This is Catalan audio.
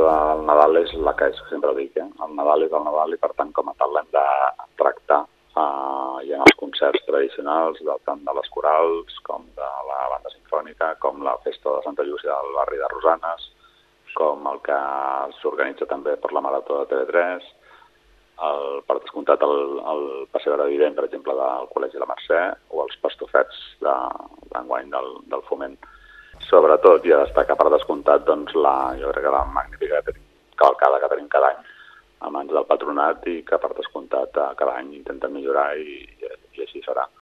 del Nadal és la que és, sempre ho dic, el Nadal és el Nadal i per tant com a tal l'hem de tractar i en els concerts tradicionals, tant de les corals com de la banda sinfònica, com la festa de Santa Llúcia del barri de Rosanes, com el que s'organitza també per la Marató de TV3, per descomptat el pessebre vivent, per exemple, del Col·legi La Mercè, o els pastofets d'enguany del Foment. Sobretot, i a destacar per descomptat, doncs, jo crec que la magnífica cavalcada que tenim cada any a mans del patronat i que per descomptat cada any intenten millorar i així serà.